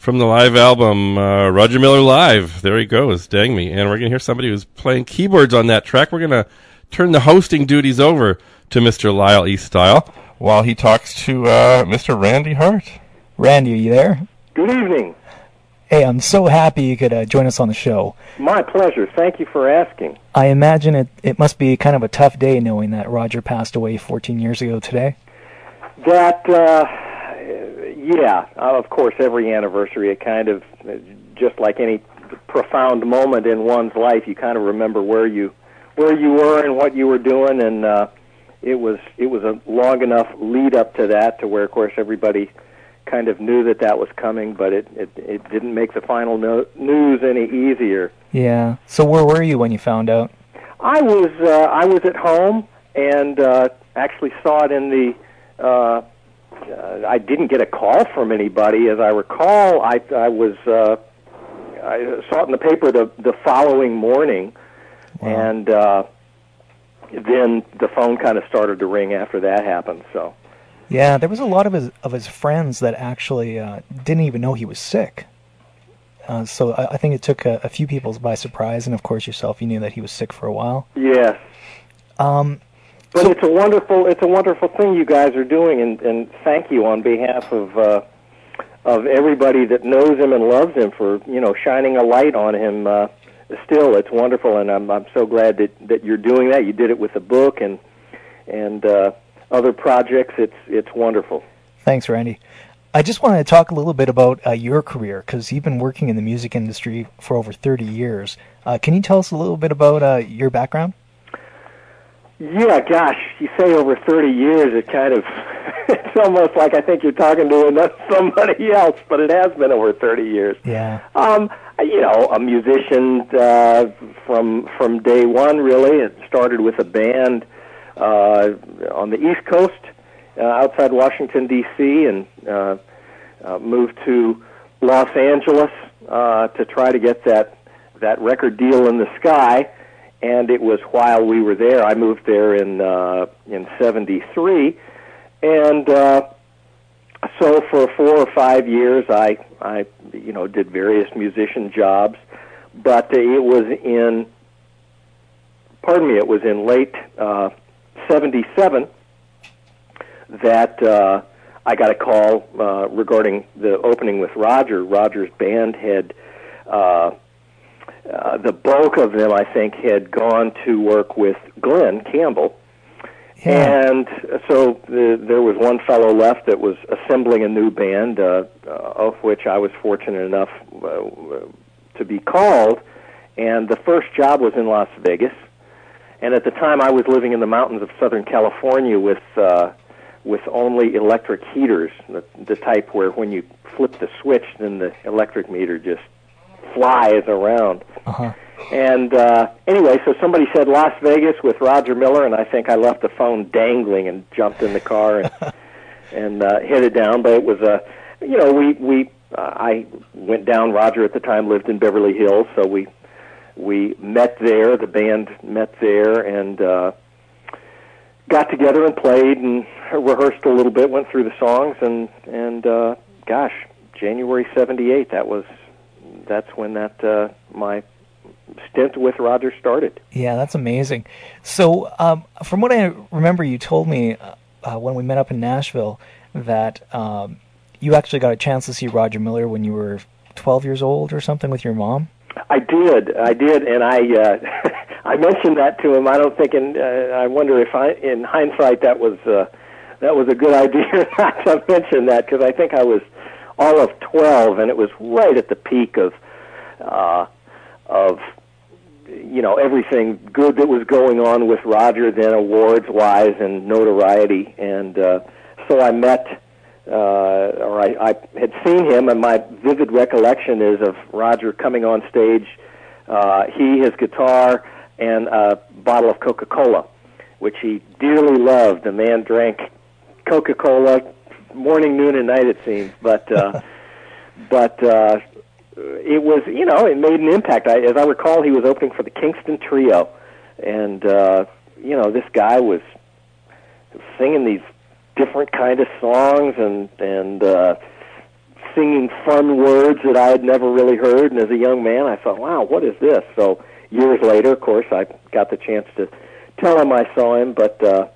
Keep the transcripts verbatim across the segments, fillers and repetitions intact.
from the live album, uh, Roger Miller Live. There he goes, dang me. And we're going to hear somebody who's playing keyboards on that track. We're going to turn the hosting duties over to Mister Lyle Eaststyle while he talks to uh, Mister Randy Hart. Randy, are you there? Good evening. Hey, I'm so happy you could uh, join us on the show. My pleasure. Thank you for asking. I imagine it, it must be kind of a tough day knowing that Roger passed away fourteen years ago today. That, uh, yeah, of course, every anniversary, it kind of, just like any profound moment in one's life, you kind of remember where you where you were and what you were doing, and uh, it was it was a long enough lead up to that to where, of course, everybody kind of knew that that was coming, but it, it, it didn't make the final no- news any easier. Yeah. So where were you when you found out? I was uh, I was at home and uh, actually saw it in the. Uh, uh, I didn't get a call from anybody, as I recall. I I was uh, I saw it in the paper the the following morning, wow. and uh, then the phone kind of started to ring after that happened. So. Yeah, there was a lot of his of his friends that actually uh, didn't even know he was sick. Uh, so I, I think it took a, a few people by surprise, and of course yourself, you knew that he was sick for a while. Yes. Um, but so, it's a wonderful it's a wonderful thing you guys are doing, and, and thank you on behalf of uh, of everybody that knows him and loves him for you know shining a light on him. Uh, still, it's wonderful, and I'm I'm so glad that, that you're doing that. You did it with the book and and. Uh, other projects. It's it's wonderful. Thanks, Randy. I just wanted to talk a little bit about uh, your career, because you've been working in the music industry for over thirty years. Uh, can you tell us a little bit about uh, your background? Yeah, gosh, you say over thirty years, it kind of, it's almost like I think you're talking to somebody else, but it has been over thirty years. Yeah. Um, you know, a musician uh, from from day one, really. It started with a band Uh, on the East Coast, uh, outside Washington, D C, and uh, uh, moved to Los Angeles uh, to try to get that that record deal in the sky. And it was while we were there. I moved there in uh, in seventy-three, and uh, so for four or five years, I I you know did various musician jobs, but it was in pardon me, it was in late. Uh, seventy-seven that uh, I got a call uh, regarding the opening with Roger. Roger's band had, uh, uh, the bulk of them, I think, had gone to work with Glenn Campbell. Yeah. And so the, there was one fellow left that was assembling a new band, uh, uh, of which I was fortunate enough uh, to be called. And the first job was in Las Vegas. And at the time, I was living in the mountains of Southern California with uh, with only electric heaters, the, the type where when you flip the switch, then the electric meter just flies around. Uh-huh. And uh, anyway, so somebody said Las Vegas with Roger Miller, and I think I left the phone dangling and jumped in the car and and uh, headed down. But it was a, uh, you know, we we uh, I went down. Roger at the time lived in Beverly Hills, so we. We met there, the band met there, and uh, got together and played and rehearsed a little bit, went through the songs, and, and uh, gosh, January seventy-eight, that was, that's when that, uh, my stint with Roger started. Yeah, that's amazing. So, um, from what I remember, you told me uh, when we met up in Nashville that um, you actually got a chance to see Roger Miller when you were twelve years old or something with your mom? I did, I did, and I uh, I mentioned that to him. I don't think, in, uh, I wonder if I, in hindsight, that was uh, that was a good idea not to mention that, because I think I was all of twelve, and it was right at the peak of uh, of you know everything good that was going on with Roger, then awards wise and notoriety, and uh, so I met. Uh, or I, I had seen him, and my vivid recollection is of Roger coming on stage, uh, he, his guitar, and a bottle of Coca-Cola, which he dearly loved. The man drank Coca-Cola morning, noon, and night, it seems. But uh, but uh, it was, you know, it made an impact. I, as I recall, he was opening for the Kingston Trio, and, uh, you know, this guy was singing these different kind of songs and and uh, singing fun words that I had never really heard. And as a young man, I thought, wow, what is this? So years later, of course, I got the chance to tell him I saw him, but uh,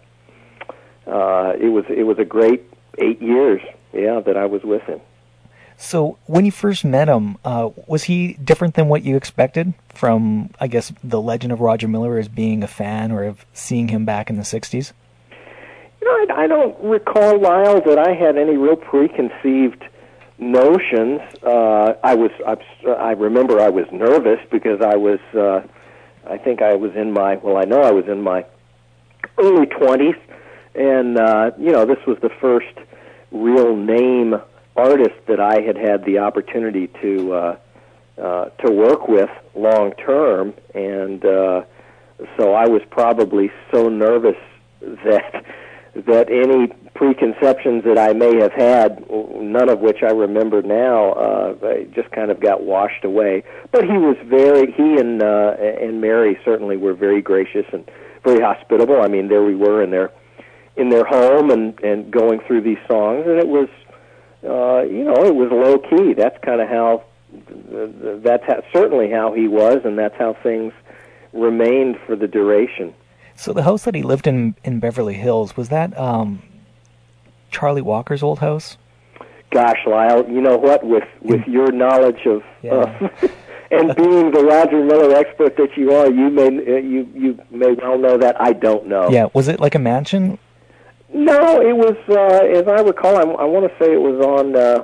uh, it was it was a great eight years, yeah, that I was with him. So when you first met him, uh, was he different than what you expected from, I guess, the legend of Roger Miller as being a fan or of seeing him back in the sixties? You know, I, I don't recall, Lyle, that I had any real preconceived notions. Uh, I was, I, I remember I was nervous because I was, uh, I think I was in my, well, I know I was in my early twenties, and, uh, you know, this was the first real name artist that I had had the opportunity to uh, uh, to work with long term, and uh, so I was probably so nervous that that any preconceptions that I may have had, none of which I remember now, uh, just kind of got washed away. But he was very, he and uh, and Mary certainly were very gracious and very hospitable. I mean, there we were in their in their home and and going through these songs, and it was. Uh, you know, it was low key. That's kind of how, that's how, certainly how he was, and that's how things remained for the duration. So the house that he lived in in Beverly Hills, was that um, Charlie Walker's old house? Gosh, Lyle, you know what? With with your knowledge of yeah. uh, and being the Roger Miller expert that you are, you may you you may well know that. I don't know. Yeah, was it like a mansion? No, it was, uh, as I recall, I, I want to say it was on, uh,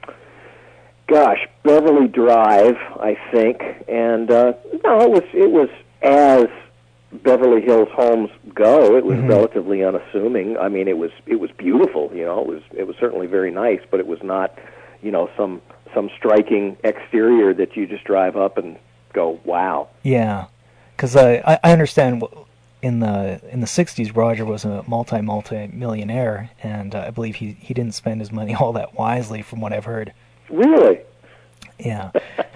gosh, Beverly Drive, I think, and uh, no, it was it was as Beverly Hills homes go. It was mm-hmm. relatively unassuming. I mean, it was it was beautiful. You know, it was it was certainly very nice, but it was not, you know, some some striking exterior that you just drive up and go, wow. Yeah, because I I understand. In the in the sixties, Roger was a multi multi millionaire, and uh, I believe he, he didn't spend his money all that wisely, from what I've heard. Really? Yeah.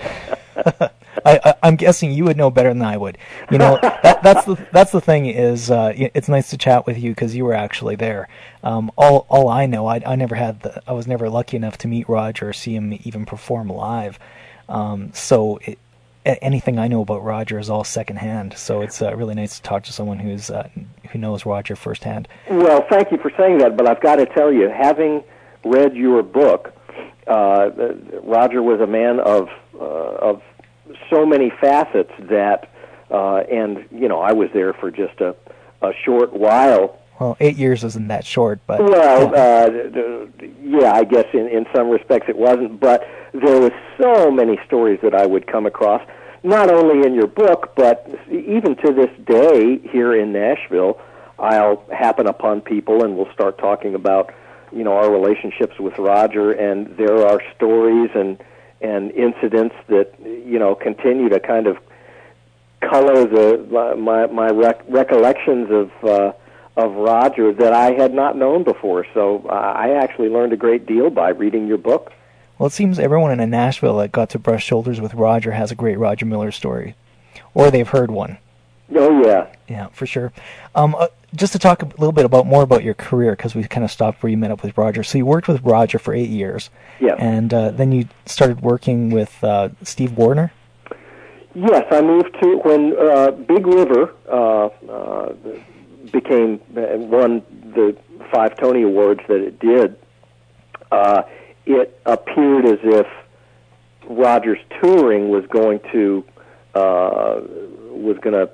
I, I I'm guessing you would know better than I would. You know, that, that's the that's the thing is, uh, it's nice to chat with you because you were actually there. Um, all all I know, I I never had the I was never lucky enough to meet Roger or see him even perform live. Um, so. It, Anything I know about Roger is all secondhand, so it's uh, really nice to talk to someone who's uh, who knows Roger firsthand. Well, thank you for saying that, but I've got to tell you, having read your book, uh, Roger was a man of uh, of so many facets that, uh, and you know, I was there for just a, a short while. Well, eight years isn't that short, but well, yeah, uh, yeah I guess in in some respects it wasn't, but there was so many stories that I would come across. Not only in your book, but even to this day here in Nashville, I'll happen upon people and we'll start talking about, you know, our relationships with Roger, and there are stories and and incidents that, you know, continue to kind of color the my my rec- recollections of uh, of Roger that I had not known before. So uh, I actually learned a great deal by reading your book. Well, it seems everyone in Nashville that got to brush shoulders with Roger has a great Roger Miller story, or they've heard one. Oh yeah, yeah, for sure. Um, uh, just to talk a little bit about more about your career, because we kind of stopped where you met up with Roger. So you worked with Roger for eight years, yeah, and uh, then you started working with uh, Steve Warner. Yes, I moved to when uh, Big River uh, uh, became uh, won the five Tony Awards that it did. Uh, It appeared as if Roger's touring was going to uh, was going to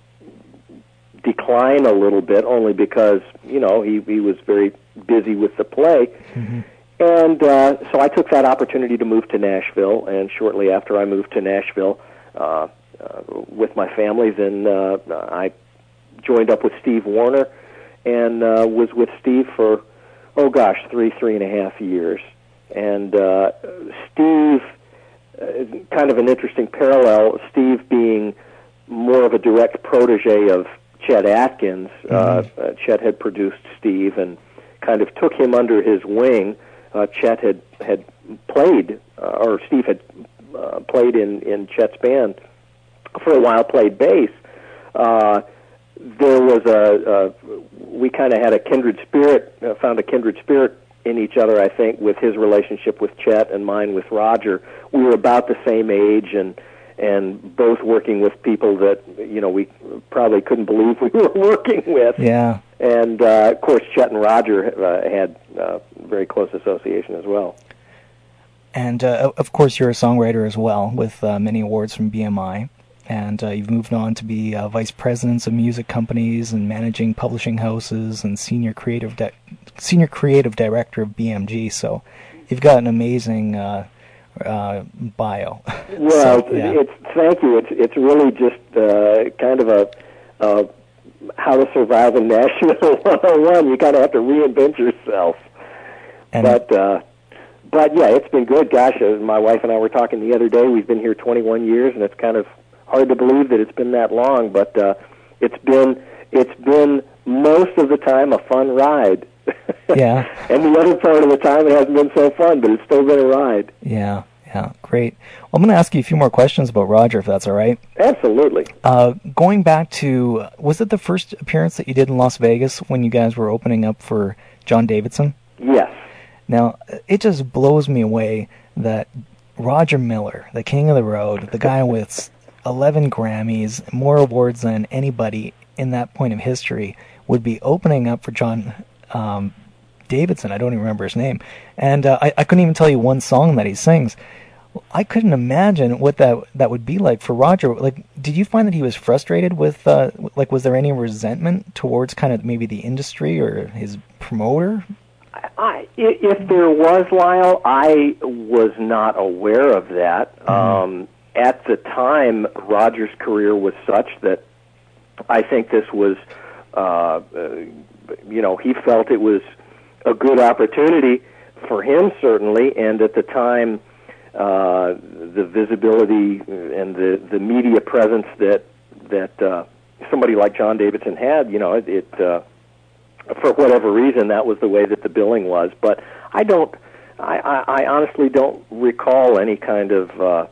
decline a little bit, only because you know he he was very busy with the play, mm-hmm. and uh, so I took that opportunity to move to Nashville. And shortly after I moved to Nashville uh, uh, with my family, then uh, I joined up with Steve Warner and uh, was with Steve for oh gosh three three and a half years. And uh, Steve, uh, kind of an interesting parallel, Steve being more of a direct protege of Chet Atkins. Mm-hmm. Uh, uh, Chet had produced Steve and kind of took him under his wing. Uh, Chet had, had played, uh, or Steve had uh, played in, in Chet's band for a while, played bass. Uh, there was a, a we kind of had a kindred spirit, uh, found a kindred spirit in each other, I think, with his relationship with Chet and mine with Roger. We were about the same age, and and both working with people that, you know, we probably couldn't believe we were working with. Yeah. And, uh, of course, Chet and Roger uh, had uh, very close association as well. And, uh, of course, you're a songwriter as well, with uh, many awards from B M I. And uh, you've moved on to be uh, vice presidents of music companies and managing publishing houses and senior creative di- senior creative director of B M G. So you've got an amazing uh, uh, bio. Well, so, yeah. it's thank you. It's it's really just uh, kind of a uh, how to survive in Nashville one oh one. You kind of have to reinvent yourself. And but uh, but yeah, it's been good. Gosh, uh, my wife and I were talking the other day. We've been here twenty-one years, and it's kind of hard to believe that it's been that long. But uh, it's been it's been most of the time a fun ride. Yeah. And the other part of the time it hasn't been so fun, but it's still been a ride. Yeah, yeah, great. Well, I'm going to ask you a few more questions about Roger, if that's all right. Absolutely. Uh, going back to, was it the first appearance that you did in Las Vegas when you guys were opening up for John Davidson? Yes. Now, it just blows me away that Roger Miller, the king of the road, the guy with eleven Grammys, more awards than anybody in that point of history, would be opening up for John um, Davidson. I don't even remember his name. And uh, I, I couldn't even tell you one song that he sings. I couldn't imagine what that that would be like for Roger. Like, did you find that he was frustrated with, uh, like, was there any resentment towards kind of maybe the industry or his promoter? I, if there was, Lyle, I was not aware of that. Mm-hmm. Um, at the time, Roger's career was such that I think this was, uh, uh, you know, he felt it was a good opportunity for him, certainly, and at the time, uh, the visibility and the, the media presence that that uh, somebody like John Davidson had, you know, it, it uh, for whatever reason, that was the way that the billing was. But I don't, I, I, I honestly don't recall any kind of uh,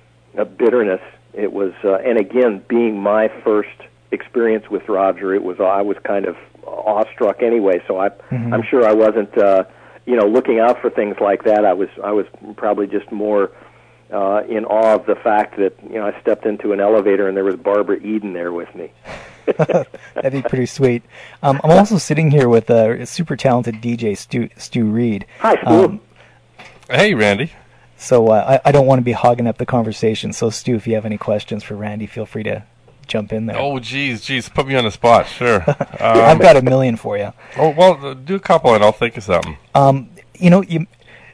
a bitterness. It was, uh, and again, being my first experience with Roger, it was I was kind of awestruck anyway. So I, mm-hmm. I'm sure I wasn't, uh, you know, looking out for things like that. I was, I was probably just more uh, in awe of the fact that, you know, I stepped into an elevator and there was Barbara Eden there with me. That'd be pretty sweet. Um, I'm also sitting here with a super talented D J, Stu, Stu Reed. Hi, Stu. Um, hey, Randy. So uh, I, I don't want to be hogging up the conversation. So, Stu, if you have any questions for Randy, feel free to jump in there. Oh, geez, geez, put me on the spot. Sure. Um, I've got a million for you. Oh, well, do a couple and I'll think of something. Um, you know, you.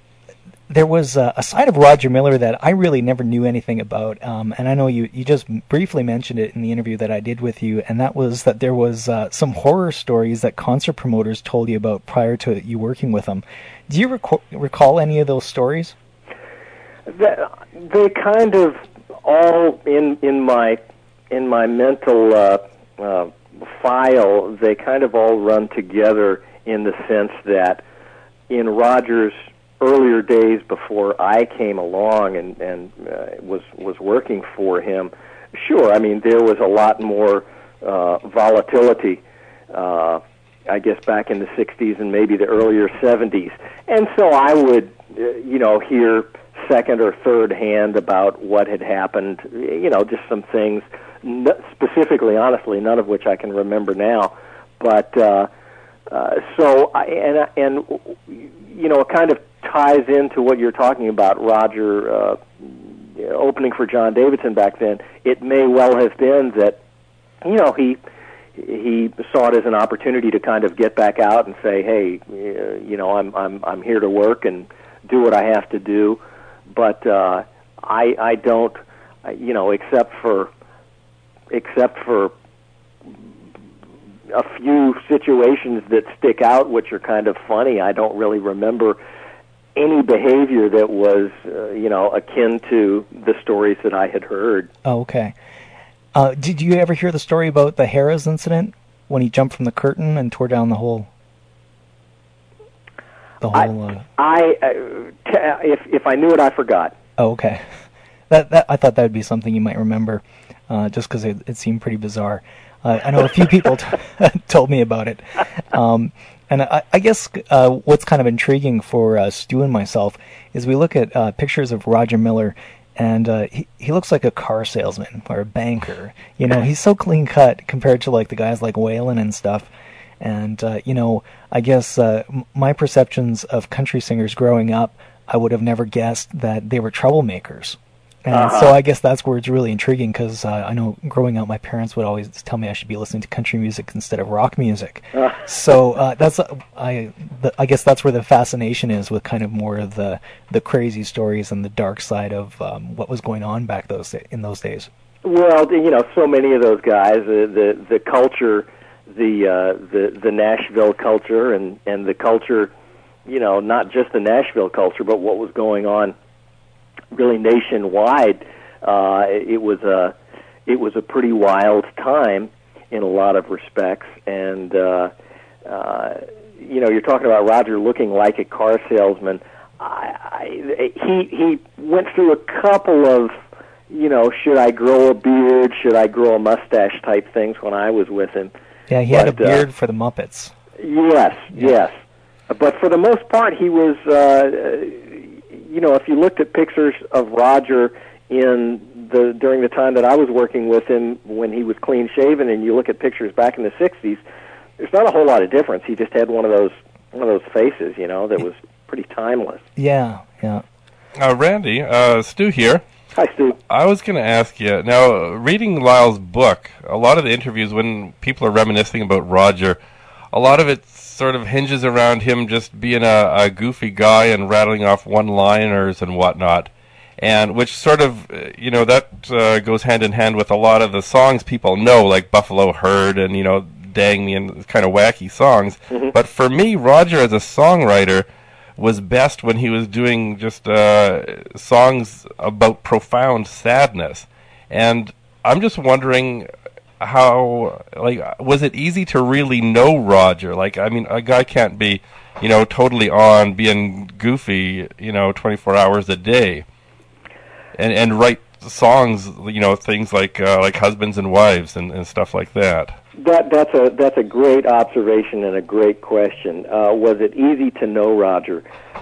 There was uh, a side of Roger Miller that I really never knew anything about, um, and I know you, you just briefly mentioned it in the interview that I did with you, and that was that there was uh, some horror stories that concert promoters told you about prior to you working with them. Do you rec- recall any of those stories? They, they kind of all in in my in my mental uh, uh, file. They kind of all run together in the sense that in Roger's earlier days before I came along and, and uh, was was working for him, sure, I mean, there was a lot more uh, volatility, uh, I guess, back in the sixties and maybe the earlier seventies. And so I would, uh, you know, hear second or third hand about what had happened, you know, just some things, n- specifically, honestly, none of which I can remember now. But, uh, uh, so, I, and, and, you know, it kind of ties into what you're talking about, Roger uh, opening for John Davidson back then. It may well have been that, you know, he he saw it as an opportunity to kind of get back out and say, hey, uh, you know, I'm I'm I'm here to work and do what I have to do. But uh, I I don't, you know, except for except for a few situations that stick out, which are kind of funny. I don't really remember any behavior that was, uh, you know, akin to the stories that I had heard. Oh, okay. Uh, did you ever hear the story about the Harris incident when he jumped from the curtain and tore down the whole? The whole. I, uh... I uh, t- if if I knew it, I forgot. Oh, okay. That that I thought that would be something you might remember, uh, just because it, it seemed pretty bizarre. Uh, I know a few people t- told me about it. Um, And I, I guess uh, what's kind of intriguing for uh, Stu and myself is we look at uh, pictures of Roger Miller, and uh, he he looks like a car salesman or a banker. You know, he's so clean cut compared to like the guys like Waylon and stuff. And uh, you know, I guess uh, m- my perceptions of country singers growing up, I would have never guessed that they were troublemakers. And uh-huh. so I guess that's where it's really intriguing, because uh, I know growing up my parents would always tell me I should be listening to country music instead of rock music. Uh. So uh, that's uh, I the, I guess that's where the fascination is, with kind of more of the, the crazy stories and the dark side of um, what was going on back those in those days. Well, you know, so many of those guys, the the, the culture, the uh, the the Nashville culture, and, and the culture, you know, not just the Nashville culture, but what was going on really nationwide. Uh, it was a it was a pretty wild time in a lot of respects, and uh, uh, you know, you're talking about Roger looking like a car salesman. I, I, he he went through a couple of, you know, should I grow a beard, should I grow a mustache type things when I was with him. Yeah, he but, had a beard uh, for the Muppets. Yes, yeah. yes, but for the most part, he was. Uh, You know, if you looked at pictures of Roger in the during the time that I was working with him when he was clean shaven, and you look at pictures back in the sixties, there's not a whole lot of difference. He just had one of those one of those faces, you know, that was pretty timeless. Yeah, yeah. Uh, Randy, uh, Stu here. Hi, Stu. I was going to ask you, now, reading Lyle's book, a lot of the interviews when people are reminiscing about Roger, a lot of it sort of hinges around him just being a, a goofy guy and rattling off one-liners and whatnot, and which sort of, you know, that uh, goes hand in hand with a lot of the songs people know, like Buffalo Herd and, you know, Dang Me, and kind of wacky songs. Mm-hmm. But for me, Roger as a songwriter was best when he was doing just uh, songs about profound sadness. And I'm just wondering how, like, was it easy to really know Roger? Like, I mean, a guy can't be, you know, totally on being goofy, you know, twenty-four hours a day, and and write songs, you know, things like uh, like Husbands and Wives and, and stuff like that. That that's a that's a great observation and a great question. Uh, was it easy to know Roger?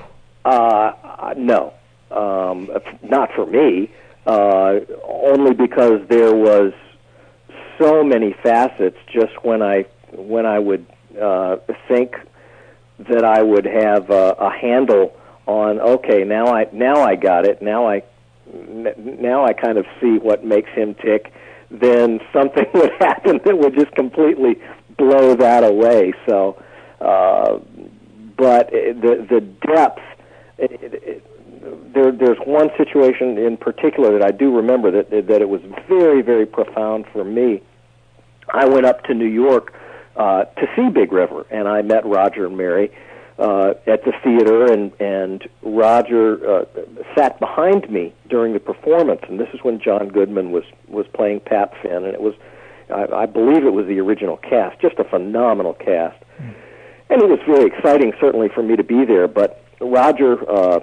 Uh, no, um, not for me. Uh, only because there was so many facets. Just when I when I would uh, think that I would have a, a handle on, okay, now I now I got it. Now I now I kind of see what makes him tick. Then something would happen that would just completely blow that away. So, uh, but the the depth. It, it, it, there, there's one situation in particular that I do remember that that it was very, very profound for me. I went up to New York uh, to see Big River, and I met Roger and Mary uh, at the theater, and and Roger uh, sat behind me during the performance, and this is when John Goodman was was playing Pat Finn, and it was, I, I believe it was the original cast, just a phenomenal cast, mm. and it was very exciting, certainly for me to be there. But Roger, uh,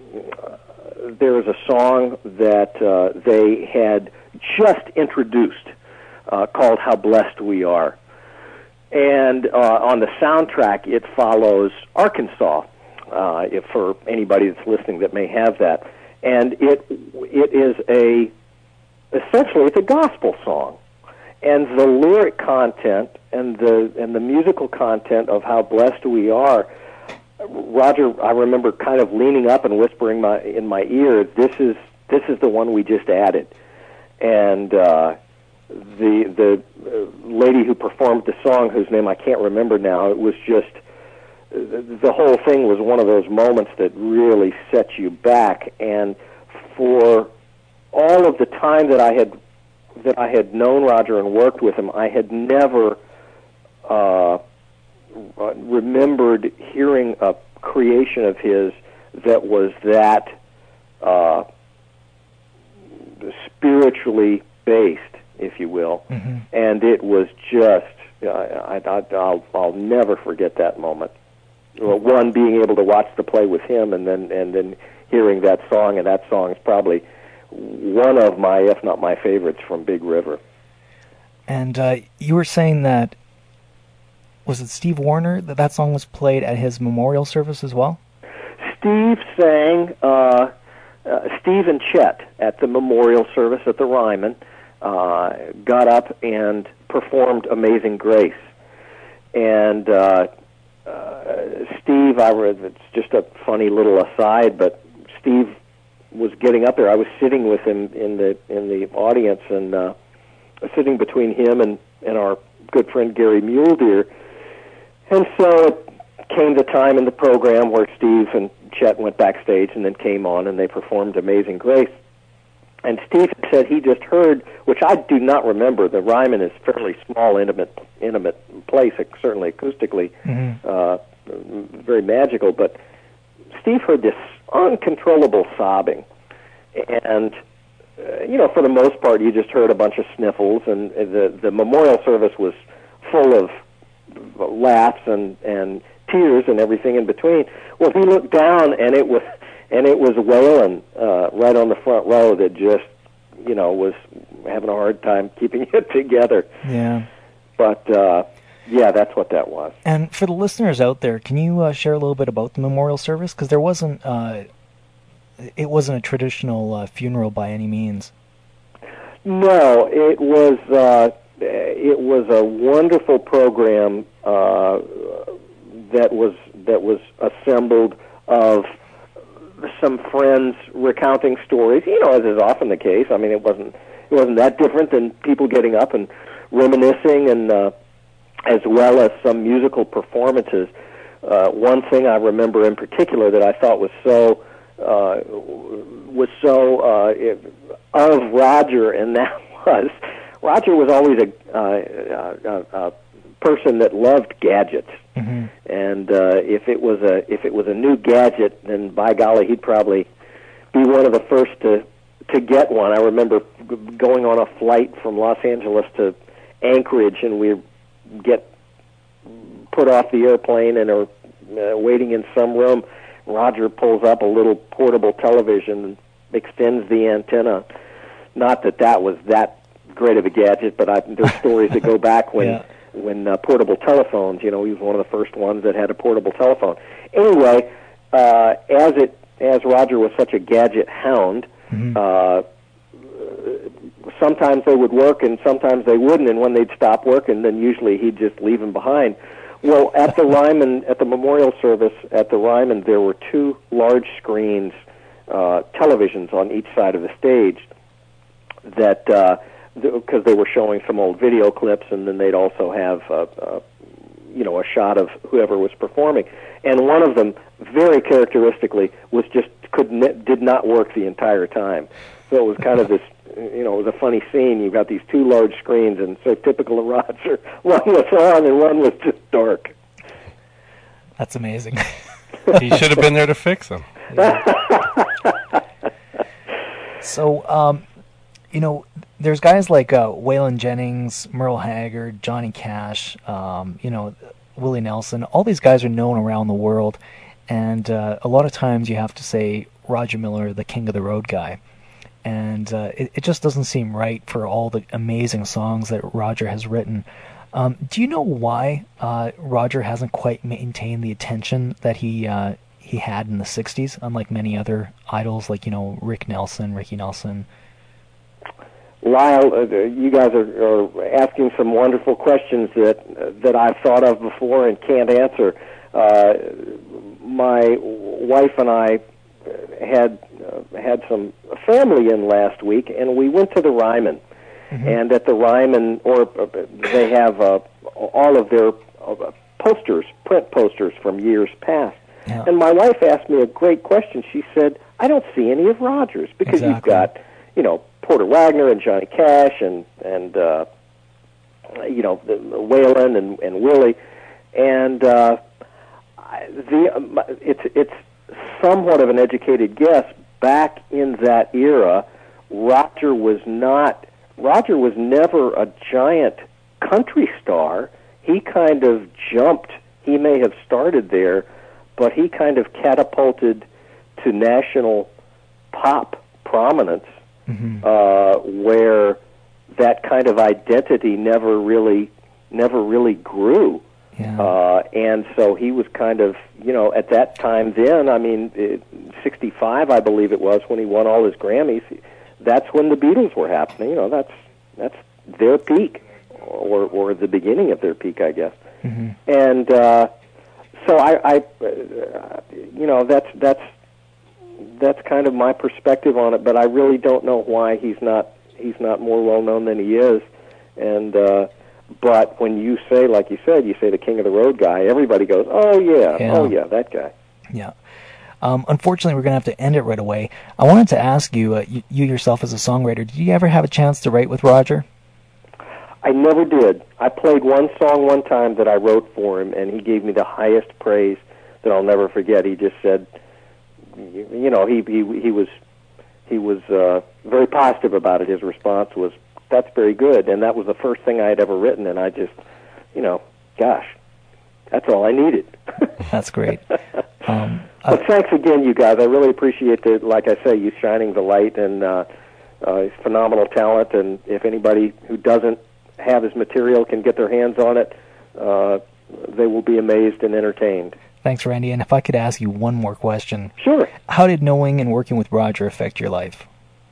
there was a song that uh, they had just introduced uh, called "How Blessed We Are." And uh, on the soundtrack, it follows Arkansas, uh, if for anybody that's listening that may have that. And it it is a, essentially, it's a gospel song. And the lyric content and the and the musical content of How Blessed We Are, Roger, I remember kind of leaning up and whispering my in my ear, this is this is the one we just added. And uh, the the lady who performed the song, whose name I can't remember now, it was just, the whole thing was one of those moments that really set you back. And for all of the time that I had that I had known Roger and worked with him, I had never uh, remembered hearing a creation of his that was that uh, spiritually based, if you will. Mm-hmm. And it was just, uh, I, I, I'll, I'll never forget that moment. Well, one, being able to watch the play with him, and then and then hearing that song, and that song is probably one of my, if not my favorites from Big River. And uh, you were saying that was it Steve Warner that that song was played at his memorial service as well? Steve sang, uh, uh, Steve and Chet at the memorial service at the Ryman uh, got up and performed Amazing Grace. And uh, uh, Steve, I read, it's just a funny little aside, but Steve was getting up there. I was sitting with him in the in the audience, and uh, sitting between him and, and our good friend Gary Muledeer. And so it came the time in the program where Steve and Chet went backstage and then came on, and they performed Amazing Grace. And Steve said he just heard, which I do not remember. The Ryman is a fairly small, intimate, intimate place, certainly acoustically, mm-hmm. uh, very magical. But Steve heard this uncontrollable sobbing, and uh, you know, for the most part, you just heard a bunch of sniffles, and the the memorial service was full of laughs and and tears and everything in between. Well, he looked down, and it was. And it was Waylon uh, right on the front row that just, you know, was having a hard time keeping it together. Yeah. But, uh, yeah, that's what that was. And for the listeners out there, can you uh, share a little bit about the memorial service? Because there wasn't, uh, it wasn't a traditional uh, funeral by any means. No, it was, uh, it was a wonderful program uh, that was that was assembled of some friends recounting stories, you know, as is often the case. I mean, it wasn't it wasn't that different than people getting up and reminiscing, and uh, as well as some musical performances. Uh, one thing I remember in particular that I thought was so uh, was so uh, it, of Roger, and that was Roger was always a, uh, a, a person that loved gadgets. Mm-hmm. And uh, if it was a if it was a new gadget, then by golly, he'd probably be one of the first to to get one. I remember g- going on a flight from Los Angeles to Anchorage, and we get put off the airplane and are uh, waiting in some room. Roger pulls up a little portable television and extends the antenna. Not that that was that great of a gadget, but I, there's stories that go back when. Yeah. when uh, portable telephones, you know, he was one of the first ones that had a portable telephone. Anyway, uh, as it as Roger was such a gadget hound, mm-hmm. uh, sometimes they would work and sometimes they wouldn't, and when they'd stop working, then usually he'd just leave them behind. Well, at the Ryman, at the memorial service at the Ryman, there were two large screens, uh, televisions on each side of the stage that... Uh, because they were showing some old video clips, and then they'd also have, uh, uh, you know, a shot of whoever was performing. And one of them, very characteristically, was just could ne- did not work the entire time. So it was kind of this, you know, it was a funny scene. You've got these two large screens, and so typical of Roger, one was on and one was just dark. That's amazing. He should have been there to fix them. So, um, you know, there's guys like uh, Waylon Jennings, Merle Haggard, Johnny Cash, um, you know, Willie Nelson. All these guys are known around the world, and uh, a lot of times you have to say Roger Miller, the king of the road guy. And uh, it, it just doesn't seem right for all the amazing songs that Roger has written. Um, do you know why uh, Roger hasn't quite maintained the attention that he uh, he had in the sixties, unlike many other idols like, you know, Rick Nelson, Ricky Nelson? Lyle, uh, you guys are, are asking some wonderful questions that uh, that I've thought of before and can't answer. Uh, my wife and I had uh, had some family in last week, and we went to the Ryman. Mm-hmm. And at the Ryman, or uh, they have uh, all of their uh, posters, print posters from years past. Yeah. And my wife asked me a great question. She said, "I don't see any of Rogers because exactly. you've got, you know, Porter Wagner and Johnny Cash and and uh, you know the, the Waylon and, and Willie, and uh, the um, it's it's somewhat of an educated guess. Back in that era, Roger was not Roger was never a giant country star. He kind of jumped. He may have started there, but he kind of catapulted to national pop prominence. Mm-hmm. Uh, where that kind of identity never really, never really grew. Yeah. Uh, and so he was kind of, you know, at that time then, I mean, it, sixty-five, I believe it was, when he won all his Grammys, that's when the Beatles were happening. You know, that's that's their peak, or or the beginning of their peak, I guess. Mm-hmm. And uh, so I, I uh, you know, that's that's that's kind of my perspective on it. But I really don't know why he's not he's not more well known than he is. And uh, but when you say, like you said, you say the King of the Road guy, everybody goes, oh yeah, yeah. oh yeah, that guy. Yeah. Um, unfortunately, we're going to have to end it right away. I wanted to ask you, uh, you, you yourself as a songwriter, did you ever have a chance to write with Roger? I never did. I played one song one time that I wrote for him, and he gave me the highest praise that I'll never forget. He just said, you know, he he he was he was uh, very positive about it. His response was, "That's very good," and that was the first thing I had ever written. And I just, you know, gosh, that's all I needed. That's great. Um, But uh, thanks again, you guys. I really appreciate the, like I say, you shining the light, and uh, uh, phenomenal talent. And if anybody who doesn't have his material can get their hands on it, uh, they will be amazed and entertained. Thanks, Randy. And if I could ask you one more question. Sure. How did knowing and working with Roger affect your life?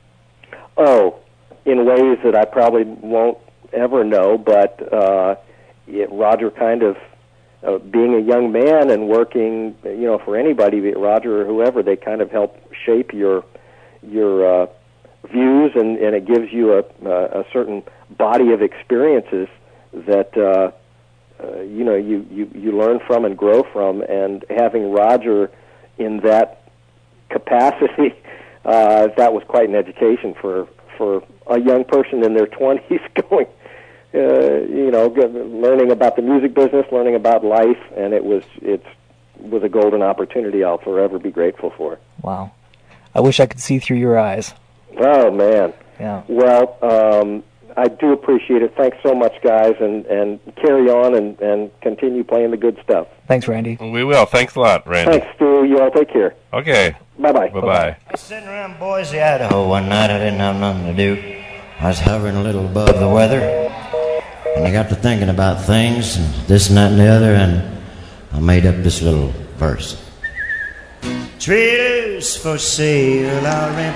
Oh, in ways that I probably won't ever know, but uh, it, Roger kind of, uh, being a young man and working, you know, for anybody, be it Roger or whoever, they kind of help shape your your uh, views, and, and it gives you a, a certain body of experiences that, uh, uh, you know, you, you, you learn from and grow from, and having Roger in that capacity, uh, that was quite an education for, for a young person in their twenties going, uh, you know, learning about the music business, learning about life, and it was it's was a golden opportunity I'll forever be grateful for. Wow. I wish I could see through your eyes. Oh, man. Yeah. Well, um, I do appreciate it. Thanks so much, guys, and, and carry on and, and continue playing the good stuff. Thanks, Randy. We will. Thanks a lot, Randy. Thanks, Stu. You all take care. Okay. Bye-bye. Bye-bye. I was sitting around Boise, Idaho one night. I didn't have nothing to do. I was hovering a little above the weather, and I got to thinking about things, and this and that and the other, and I made up this little verse. Trailers for sale, I'll rent.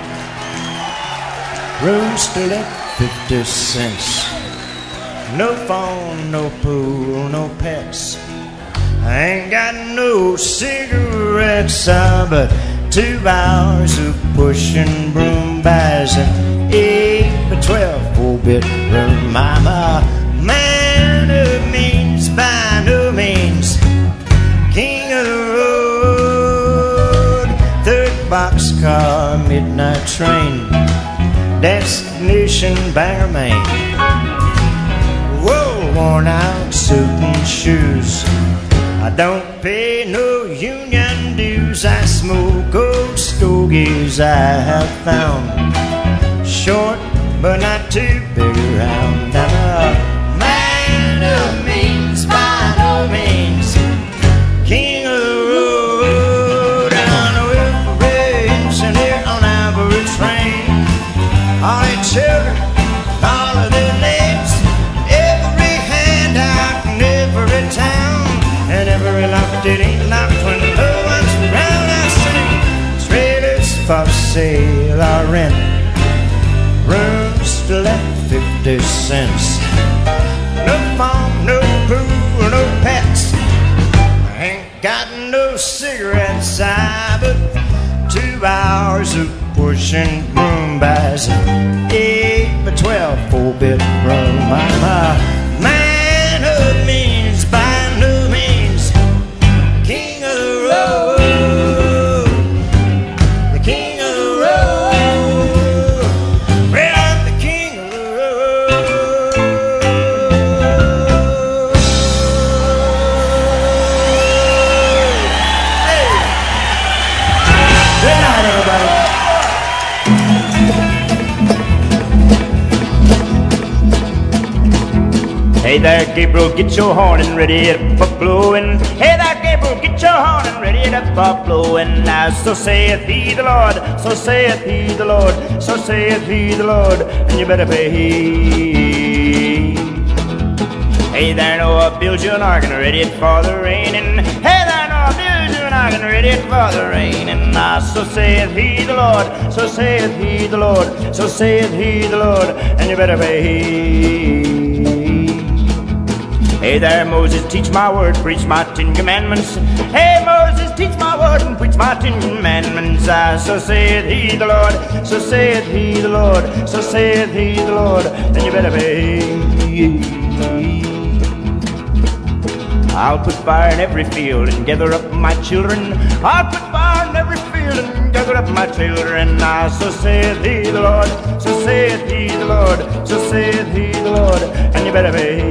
Rooms to let, fifty cents. No phone, no pool, no pets. I ain't got no cigarettes, uh, but two hours of pushing broom buys an eight by twelve four-bit room. I'm a man of means by no means, king of the road. Third boxcar, midnight train, destination Bangor, Maine. Whoa, worn out suit and shoes. I don't pay no union dues. I smoke old stogies I have found, short but not too big around. I'm a man of means by no means, king of the road. On every engineer on every train, all the children, all of their names, every handout in every town, and every locked it ain't locked when no one's around. I say trailers for sale or rent, rooms to let, fifty cents. No phone, no pool, no pets. I ain't got no cigarettes, I but two hours of pushing broom buys an eight by twelve four-bit room. I'm a man of means by no means, king of the road, the king of the road. Well, I'm the king of the road. Hey, good night, everybody. Hey there, Gabriel, get your horn and ready it for blowing. Hey there, Gabriel, get your horn and ready it for blowing. Now, so saith he the Lord, so saith he the Lord, so saith he the Lord, and you better pay heed. Hey there, Noah, build you an ark and ready it for the raining. Hey there, Noah, build you an ark and ready it for the raining. Ah, so saith he the Lord, so saith he the Lord, so saith he the Lord, and you better pay heed. Hey there, Moses, teach my word, preach my Ten Commandments. Hey, Moses, teach my word and preach my Ten Commandments. Ah, so saith he the Lord, so saith he the Lord, so saith he the Lord, and you better pay heed. I'll put fire in every field and gather up my children. I'll put fire in every field and gather up my children. Ah, so saith he the Lord, so saith he the Lord, so saith he the Lord, and you better pay.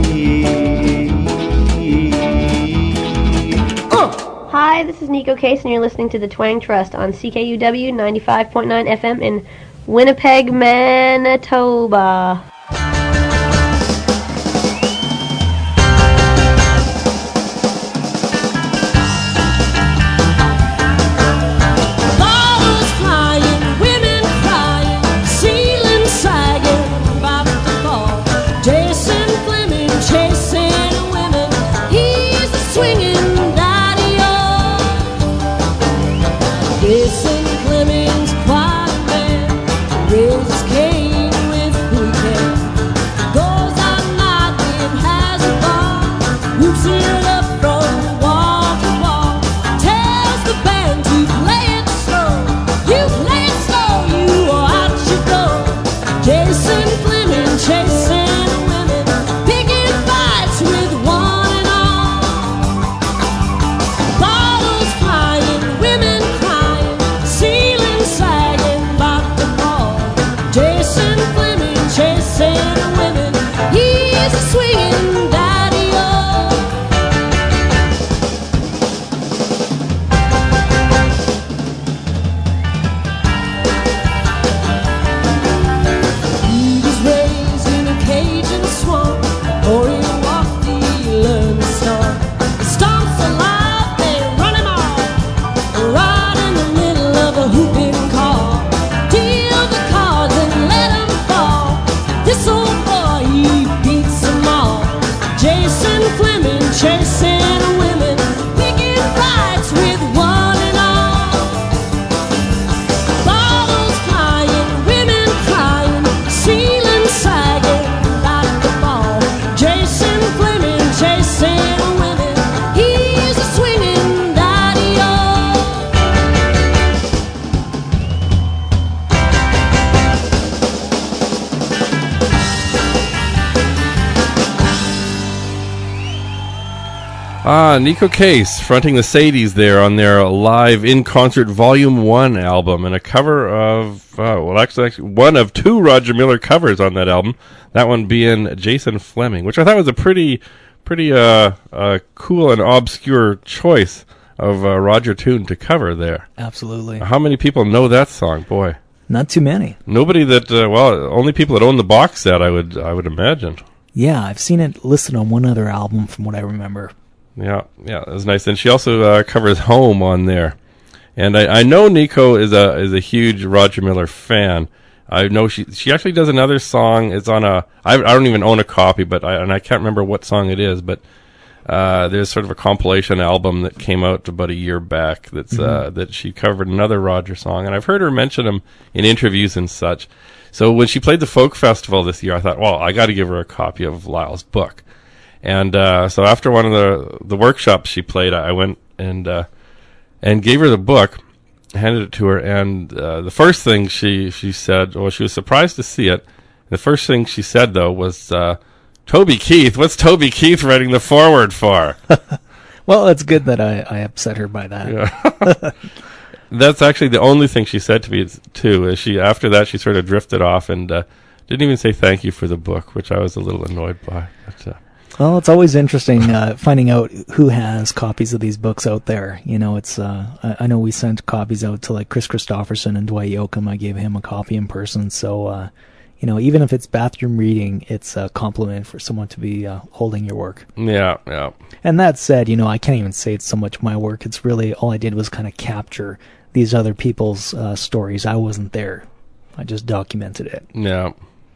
Uh. Hi, this is Nico Case, and you're listening to the Twang Trust on C K U W ninety-five point nine F M in Winnipeg, Manitoba. Ah, Nico Case fronting the Sadies there on their live in concert Volume One album, and a cover of uh, well, actually, actually, one of two Roger Miller covers on that album. That one being Jason Fleming, which I thought was a pretty, pretty uh, uh, cool and obscure choice of uh, Roger tune to cover there. Absolutely. How many people know that song, boy? Not too many. Nobody that uh, well, only people that own the box set, I would, I would imagine. Yeah, I've seen it listed on one other album, from what I remember. Yeah, yeah, that was nice. And she also uh, covers Home on there. And I, I know Nico is a is a huge Roger Miller fan. I know she she actually does another song. It's on a I, I don't even own a copy, but I, and I can't remember what song it is. But uh, there's sort of a compilation album that came out about a year back. That's mm-hmm. uh, that she covered another Roger song, and I've heard her mention him in interviews and such. So when she played the folk festival this year, I thought, well, I got to give her a copy of Lyle's book. And uh, so after one of the the workshops she played, I went and uh, and gave her the book, handed it to her, and uh, the first thing she, she said, well, she was surprised to see it. The first thing she said, though, was, uh, Toby Keith, what's Toby Keith writing the foreword for? Well, it's good that I, I upset her by that. Yeah. That's actually the only thing she said to me, too. Is she after that, she sort of drifted off and uh, didn't even say thank you for the book, which I was a little annoyed by. But, uh, well, it's always interesting uh, finding out who has copies of these books out there. You know, it's uh, I, I know we sent copies out to like Chris Christopherson and Dwight Yoakam. I gave him a copy in person. So, uh, you know, even if it's bathroom reading, it's a compliment for someone to be uh, holding your work. Yeah, yeah. And that said, you know, I can't even say it's so much my work. It's really all I did was kind of capture these other people's uh, stories. I wasn't there. I just documented it. Yeah.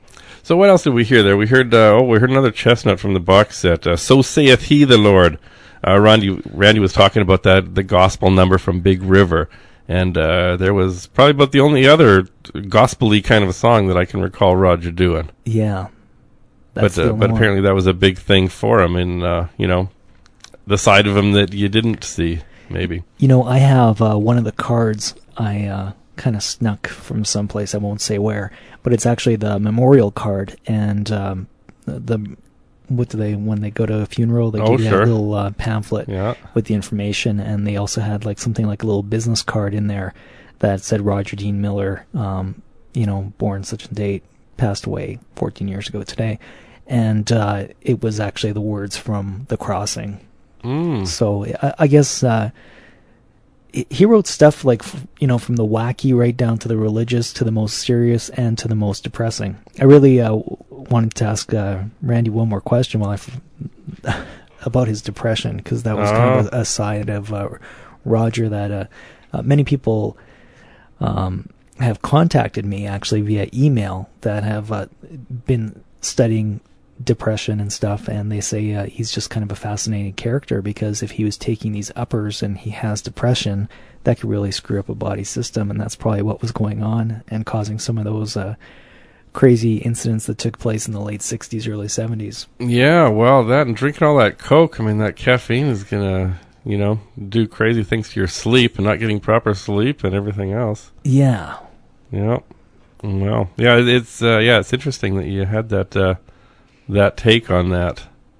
So what else did we hear there? We heard uh, oh, we heard another chestnut from the box set. Uh, so saith he, the Lord. Uh, Randy Randy was talking about that the gospel number from Big River, and uh, there was probably about the only other gospel-y kind of a song that I can recall Roger doing. Yeah, but uh, but apparently that was a big thing for him, and uh, you know, the side of him that you didn't see, maybe. You know, I have uh, one of the cards I uh, kind of snuck from someplace, I won't say where, but it's actually the memorial card, and um, the, the what do they, when they go to a funeral, they oh, give you sure. a little uh, pamphlet yeah. with the information, and they also had like something like a little business card in there that said Roger Dean Miller, um, you know, born such a date, passed away fourteen years ago today, and uh, it was actually the words from The Crossing. Mm. So I, I guess uh, he wrote stuff like, you know, from the wacky right down to the religious to the most serious and to the most depressing. I really uh, wanted to ask uh, Randy one more question while I f- about his depression, because that was uh. kind of a, a side of uh, Roger that uh, uh, many people um, have contacted me actually via email that have uh, been studying depression and stuff, and they say uh, he's just kind of a fascinating character, because if he was taking these uppers and he has depression, that could really screw up a body system, and that's probably what was going on and causing some of those uh, crazy incidents that took place in the late sixties, early seventies. Yeah, well, that and drinking all that Coke, I mean, that caffeine is gonna, you know, do crazy things to your sleep, and not getting proper sleep and everything else. Yeah. Yeah. Well, yeah, it's uh, yeah, it's interesting that you had that uh, that take on that.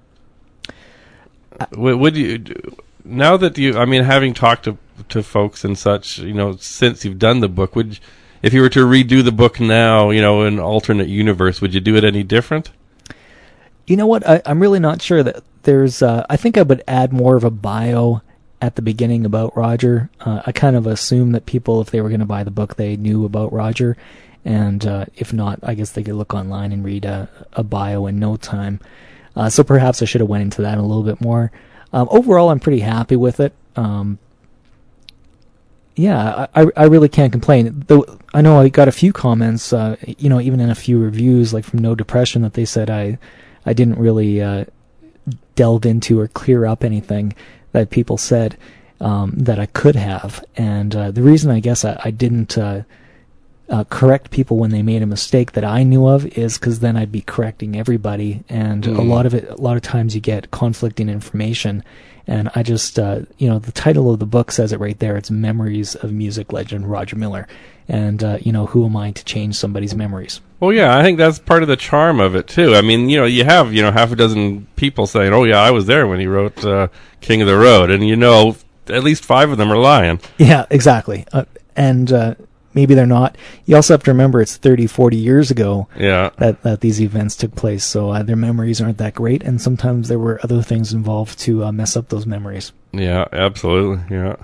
Uh, would, would you now that you? I mean, having talked to to folks and such, you know, since you've done the book, would if you were to redo the book now, you know, in alternate universe, would you do it any different? You know what? I, I'm really not sure that there's. Uh, I think I would add more of a bio at the beginning about Roger. Uh, I kind of assume that people, if they were going to buy the book, they knew about Roger. And uh, if not, I guess they could look online and read a, a bio in no time. Uh, so perhaps I should have went into that a little bit more. Um, overall, I'm pretty happy with it. Um, yeah, I, I really can't complain. Though I know I got a few comments, uh, you know, even in a few reviews, like from No Depression, that they said I, I didn't really uh, delve into or clear up anything that people said um, that I could have. And uh, the reason I guess I, I didn't uh, uh, correct people when they made a mistake that I knew of is because then I'd be correcting everybody. And mm. a lot of it, a lot of times you get conflicting information. And I just, uh, you know, the title of the book says it right there. It's Memories of Music Legend Roger Miller. And, uh, you know, who am I to change somebody's memories? Well, yeah, I think that's part of the charm of it, too. I mean, you know, you have, you know, half a dozen people saying, oh, yeah, I was there when he wrote uh, King of the Road. And, you know, at least five of them are lying. Yeah, exactly. Uh, and uh, maybe they're not. You also have to remember it's thirty, forty years ago yeah. that, that these events took place. So uh, their memories aren't that great. And sometimes there were other things involved to uh, mess up those memories. Yeah, absolutely. Yeah.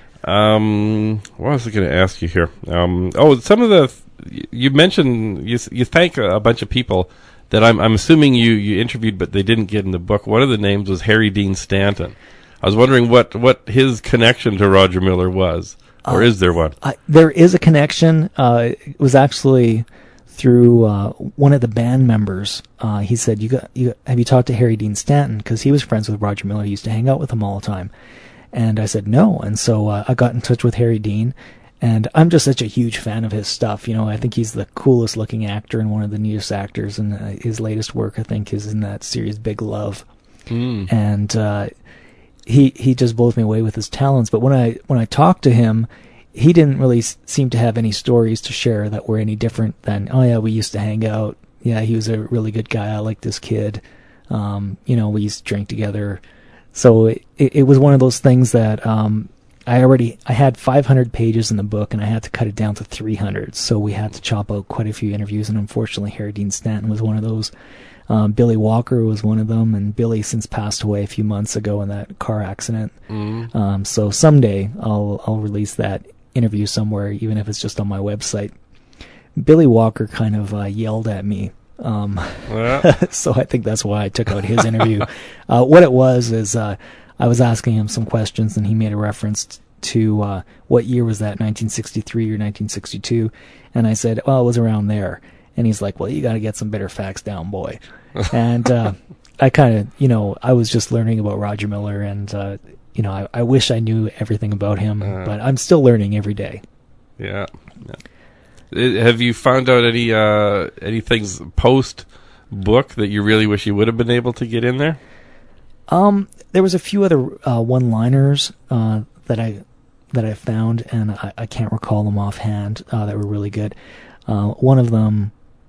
Um, what was I going to ask you here? Um, oh, some of the th- you mentioned you you thank a, a bunch of people that I'm I'm assuming you, you interviewed, but they didn't get in the book. One of the names was Harry Dean Stanton. I was wondering what, what his connection to Roger Miller was, or uh, is there one? I, there is a connection. Uh, it was actually through uh, one of the band members. Uh, he said, "You got you have you talked to Harry Dean Stanton?" Because he was friends with Roger Miller. He used to hang out with him all the time. And I said no, and so uh, I got in touch with Harry Dean, and I'm just such a huge fan of his stuff. You know, I think he's the coolest looking actor and one of the neatest actors, and uh, his latest work, I think, is in that series Big Love. Mm. And uh, he he just blows me away with his talents. But when I when I talked to him, he didn't really s- seem to have any stories to share that were any different than, oh yeah, we used to hang out. Yeah, he was a really good guy. I like this kid. Um, you know, we used to drink together. So it, it was one of those things that um, I already I had five hundred pages in the book, and I had to cut it down to three hundred. So we had to chop out quite a few interviews, and unfortunately, Harry Dean Stanton was one of those. Um, Billy Walker was one of them, and Billy since passed away a few months ago in that car accident. Mm. Um, so someday I'll I'll release that interview somewhere, even if it's just on my website. Billy Walker kind of uh, yelled at me. Um, yeah. So I think that's why I took out his interview. uh, what it was is uh, I was asking him some questions, and he made a reference to uh, what year was that, nineteen sixty-three or nineteen sixty-two? And I said, well, it was around there. And he's like, well, you got to get some better facts down, boy. And uh, I kind of, you know, I was just learning about Roger Miller, and, uh, you know, I, I wish I knew everything about him, uh, but I'm still learning every day. Yeah. yeah. Have you found out any uh, any things post-book that you really wish you would have been able to get in there? Um, there was a few other uh, one-liners uh, that I that I found, and I, I can't recall them offhand, uh, that were really good. Uh, one of them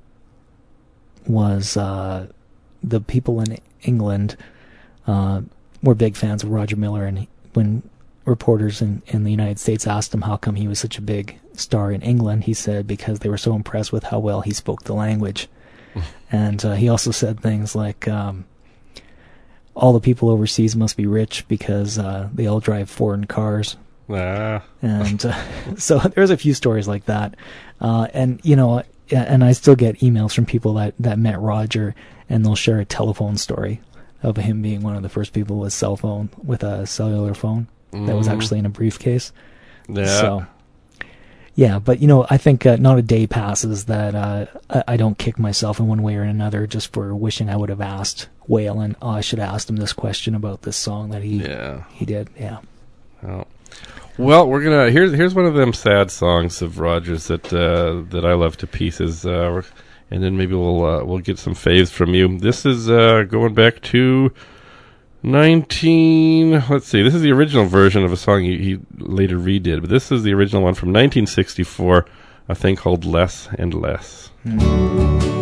was uh, the people in England uh, were big fans of Roger Miller, and he, when reporters in, in the United States asked him how come he was such a big star in England, he said because they were so impressed with how well he spoke the language. And uh, he also said things like, um, all the people overseas must be rich because uh, they all drive foreign cars. Ah. And uh, so there's a few stories like that. Uh, and, you know, and I still get emails from people that, that met Roger, and they'll share a telephone story of him being one of the first people with cell phone, with a cellular phone mm. that was actually in a briefcase. Yeah. So, yeah, but, you know, I think uh, not a day passes that uh, I, I don't kick myself in one way or another just for wishing I would have asked Waylon. Oh, I should have asked him this question about this song that he yeah. he did. Yeah. Oh. Well, we're gonna here's here's one of them sad songs of Roger's that uh, that I love to pieces, uh, and then maybe we'll uh, we'll get some faves from you. This is uh, going back to nineteen. Let's see. This is the original version of a song he, he later redid, but this is the original one from nineteen sixty-four. A thing called "Less and Less." Mm.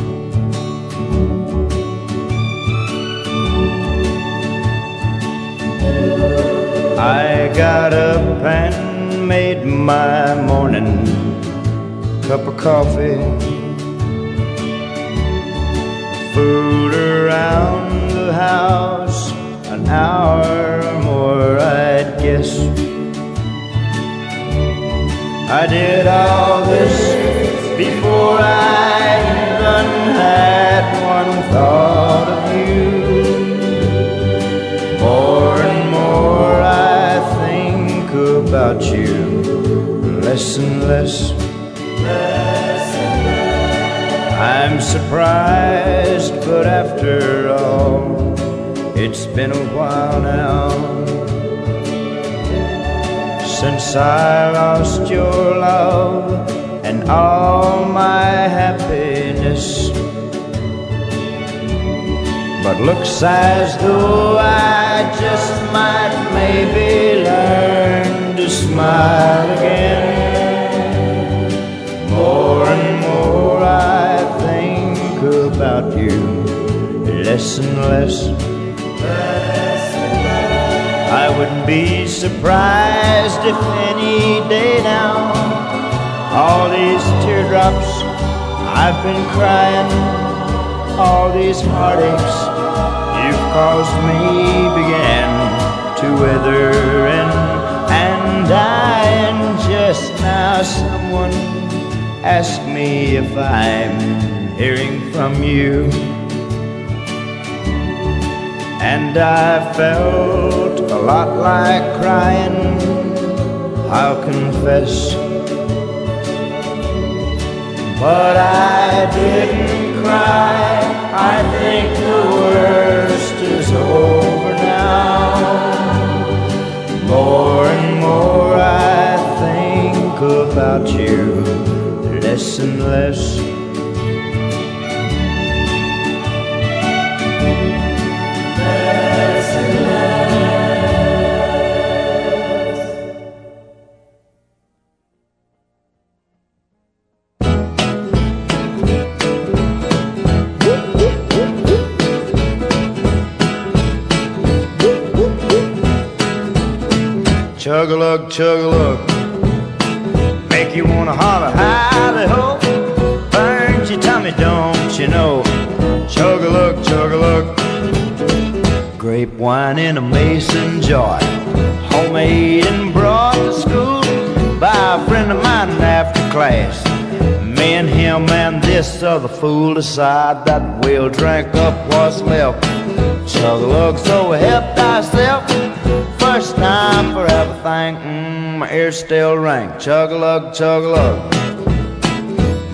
I got up and made my morning cup of coffee, food around the house, an hour or more I'd guess. I did all this before I even had one thought of you. More and more I think about you, less and less. Less and less. I'm surprised, but after all, it's been a while now since I lost your love and all my happiness. But looks as though I just might maybe learn to smile again. More and more I think about you, less and less. Less and less. I wouldn't be surprised if any day now all these teardrops I've been crying, all these heartaches you've caused me began to wither and, and die. And just now someone asked me if I'm hearing from you, and I felt a lot like crying, I'll confess. But I didn't cry, I think the worst is over now. More and more I think about you, less and less. Less and less. Chug-a-lug, chug-a-lug, make you wanna holler, hally-ho. Burns your tummy, don't you know? Chug-a-lug, chug-a-lug. Grape wine in a mason jar, homemade and brought to school by a friend of mine after class. Me and him and this other fool decide that we'll drink up what's left. Chug-a-lug, so we helped ourselves. First time for everything, mm, my ears still ring. Chug-a-lug, chug-a-lug,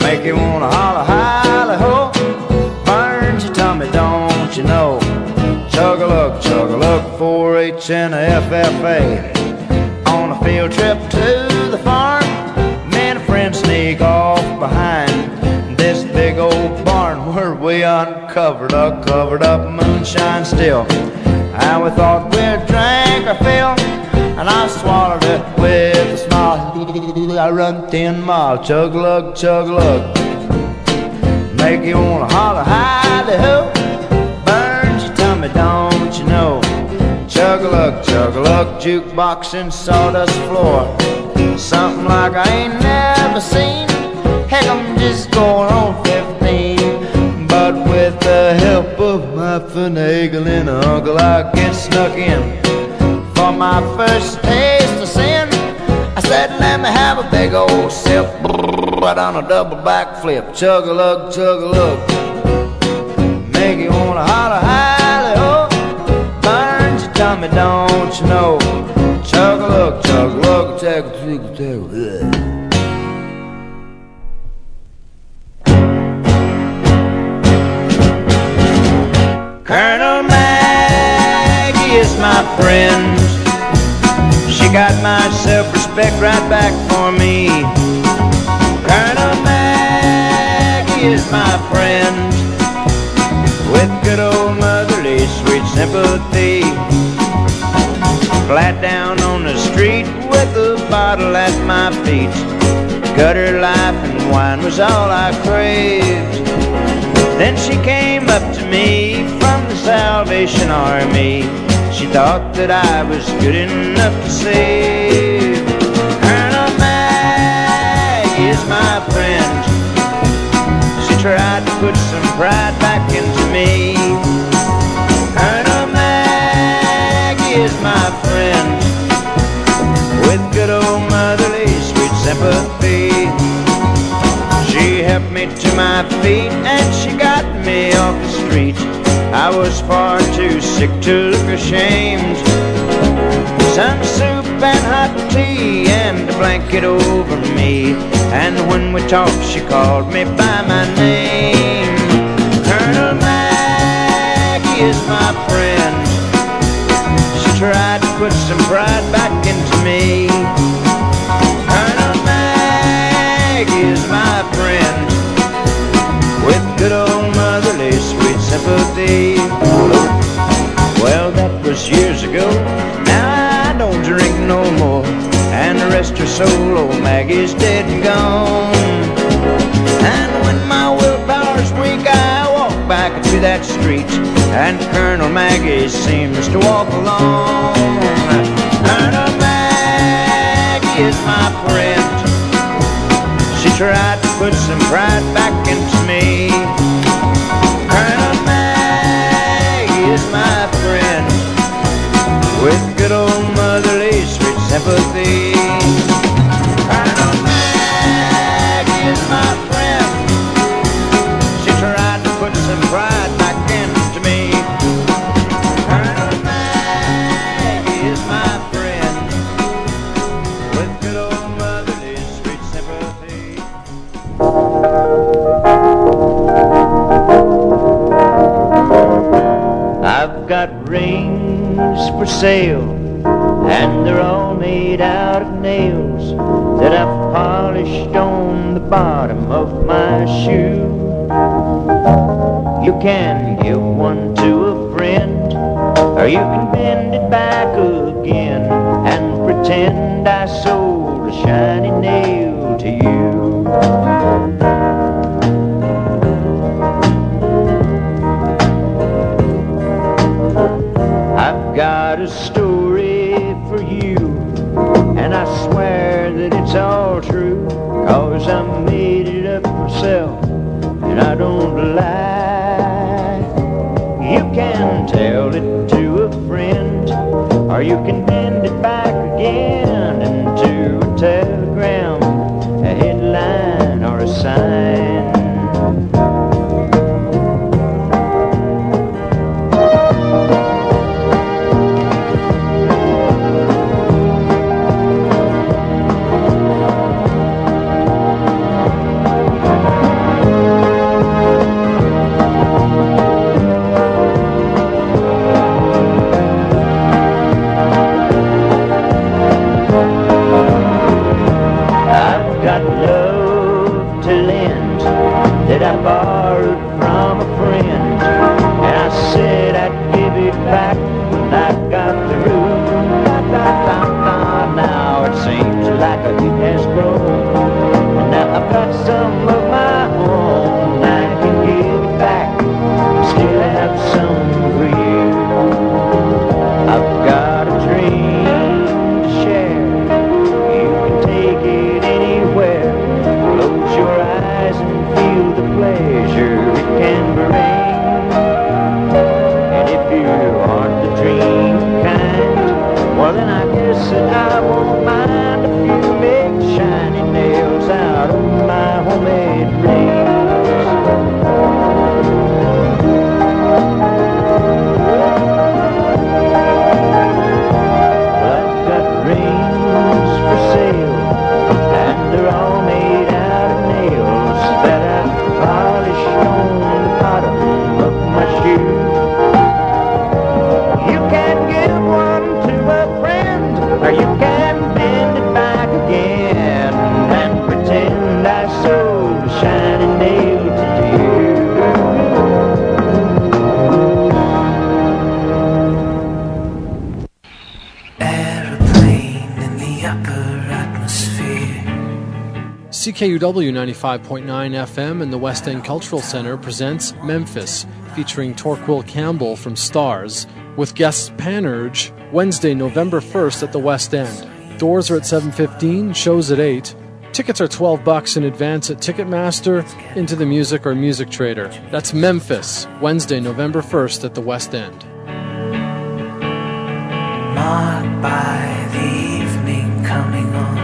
make you wanna holler, hi-ho. Burns your tummy, don't you know? Chug-a-lug, chug-a-lug, four H and a F F A. On a field trip to the farm, me and a friend sneak off behind this big old barn where we uncovered a covered up moonshine still. And we thought we'd drink our fill, and I swallowed it with a smile. I run ten mile, chug-a-lug, chug-a-lug, make you wanna holler, hi-de-ho. Burns your tummy, don't you know? Chug-a-lug, chug-a-lug, jukebox and sawdust floor. Something like I ain't never seen. Heck, I'm just going on fifteen. But with the help of my finagling uncle, I get snuck in. For my first taste of sin, I said, let me have a big old sip. Right on a double backflip. Chug-a-lug, chug-a-lug, make you wanna holler, hi-ho. Burns your tummy, don't you know? Chug-a-lug, chug-a-lug, chug-a-lug. Colonel Maggie is my friend. She got my self-respect right back for me. Colonel Maggie is my friend, with good old motherly sweet sympathy. Flat down on the street with a bottle at my feet. Gutter life and wine was all I craved. Then she came up to me from the Salvation Army. She thought that I was good enough to save. Colonel Maggie is my friend. She tried to put some pride back into me. Colonel Maggie is my friend, with good old motherly sweet sympathy. She helped me to my feet and she got me off the street. I was far too sick to look ashamed. Some soup and hot tea and a blanket over me. And when we talked she called me by my name. Colonel Maggie is my friend. She tried to put some pride back into me. Colonel Maggie is my friend, with good old motherly sweet sympathy. Well, that was years ago. Now I don't drink no more, and the rest her soul, old Maggie's dead and gone. And when my willpower's weak, I walk back to that street, and Colonel Maggie seems to walk along. Colonel Maggie is my friend. She tried to put some pride back into me. Colonel Maggie is my friend, with good old motherly sweet sympathy. Colonel Maggie is my friend. She tried to put some pride back into me. Colonel Maggie is my friend, with good old motherly sweet sympathy. I've got rings for sale, and they're all made out of nails that I've polished on the bottom of my shoe. You can give one to a friend, or you can bend it back again and pretend I sold a shiny nail to you. I've got a story for you, and I swear that it's all true, 'cause I made it up myself, and I don't lie. You can tell it to a friend, or you can bend it back again into a telegram, a headline, or a sign. borrowed from a friend, and I said I'd give it back when I got through. Now it seems like a heat has grown. Now I've got some of my own, I can give it back, still have some for you. I've got a dream to share, you can take it anywhere. Close your eyes and feel the pleasure it can bring. And if you aren't the dream kind, well then I guess that I won't mind if you make shiny nails out of my homemade rings. I've got rings for sale, and they're all made out of nails that I've polished on the bottom of my shoe. You can give one to a friend, or you can bend it back again and pretend I sold a shiny nail to you. Airplane in the upper atmosphere. C K U W ninety-five point nine F M and the West End Cultural Center presents Memphis, featuring Torquil Campbell from Stars, with guest Panurge, Wednesday, November first at the West End. Doors are at seven fifteen, shows at eight. Tickets are twelve bucks in advance at Ticketmaster, Into the Music, or Music Trader. That's Memphis, Wednesday, November first at the West End. Marked by the evening coming on.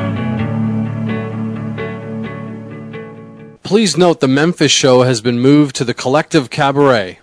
Please note the Memphis show has been moved to the Collective Cabaret.